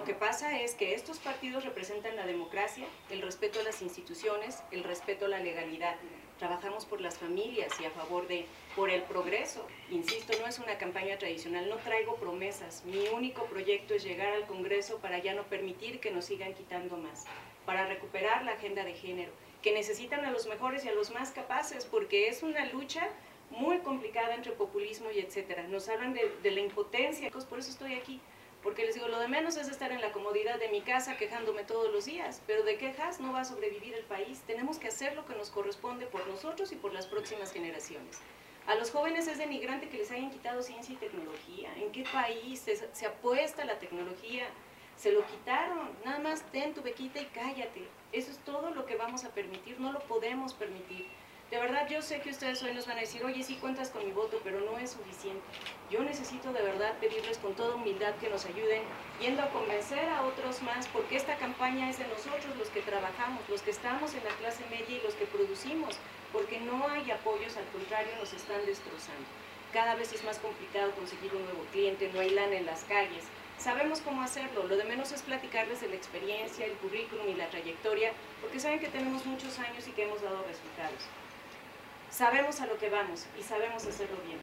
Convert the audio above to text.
Lo que pasa es que estos partidos representan la democracia, el respeto a las instituciones, el respeto a la legalidad. Trabajamos por las familias y a favor por el progreso. Insisto, no es una campaña tradicional, no traigo promesas. Mi único proyecto es llegar al Congreso para ya no permitir que nos sigan quitando más, para recuperar la agenda de género, que necesitan a los mejores y a los más capaces, porque es una lucha muy complicada entre populismo y etcétera. Nos hablan de la impotencia, por eso estoy aquí. Porque les digo, lo de menos es estar en la comodidad de mi casa quejándome todos los días, pero de quejas no va a sobrevivir el país. Tenemos que hacer lo que nos corresponde por nosotros y por las próximas generaciones. A los jóvenes es denigrante que les hayan quitado ciencia y tecnología. ¿En qué país se apuesta a la tecnología? Se lo quitaron, nada más ten tu bequita y cállate. Eso es todo lo que vamos a permitir, no lo podemos permitir. De verdad, yo sé que ustedes hoy nos van a decir, oye, sí cuentas con mi voto, pero no es suficiente. Yo necesito de verdad pedirles con toda humildad que nos ayuden yendo a convencer a otros más, porque esta campaña es de nosotros los que trabajamos, los que estamos en la clase media y los que producimos, porque no hay apoyos, al contrario, nos están destrozando. Cada vez es más complicado conseguir un nuevo cliente, no hay lana en las calles. Sabemos cómo hacerlo, lo de menos es platicarles de la experiencia, el currículum y la trayectoria, porque saben que tenemos muchos años y que hemos dado resultados. Sabemos a lo que vamos y sabemos hacerlo bien.